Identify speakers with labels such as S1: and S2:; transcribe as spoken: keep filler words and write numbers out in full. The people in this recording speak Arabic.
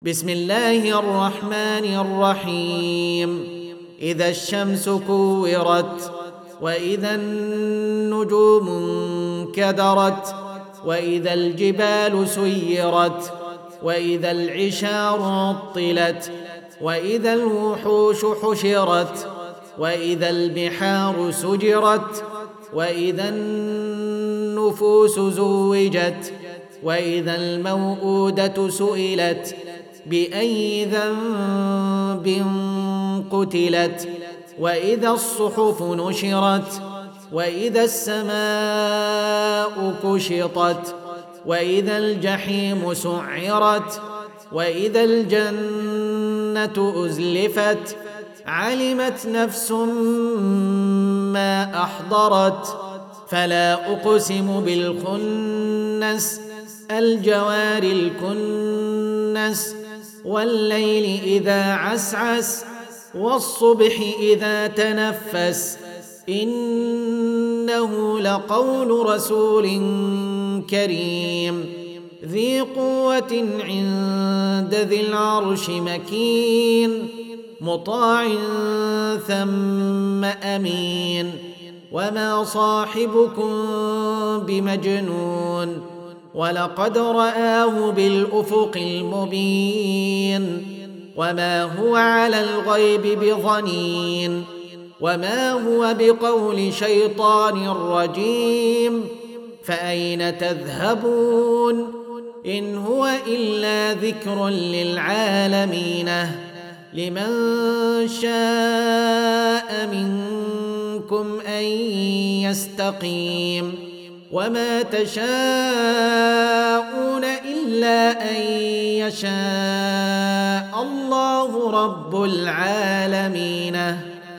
S1: بسم الله الرحمن الرحيم. إذا الشمس كورت، وإذا النجوم انكدرت، وإذا الجبال سيرت، وإذا العشار عطلت، وإذا الوحوش حشرت، وإذا البحار سجرت، وإذا النفوس زوجت، وإذا الموءودة سئلت بأي ذنب قتلت، وإذا الصحف نشرت، وإذا السماء كشطت، وإذا الجحيم سعرت، وإذا الجنة أزلفت، علمت نفس ما أحضرت. فلا أقسم بالخنس، الجوار الكنس، والليل إذا عسعس، والصبح إذا تنفس، إنه لقول رسول كريم ذي قوة عند ذي العرش مكين، مطاع ثم أمين. وما صاحبكم بمجنون، ولقد رآه بالأفق المبين. وما هو على الغيب بضنين، وما هو بقول شيطان رجيم. فأين تذهبون؟ إن هو إلا ذكر للعالمين، لمن شاء منكم أن يستقيم. وما تشاءون إلا أن يشاء الله رب العالمين.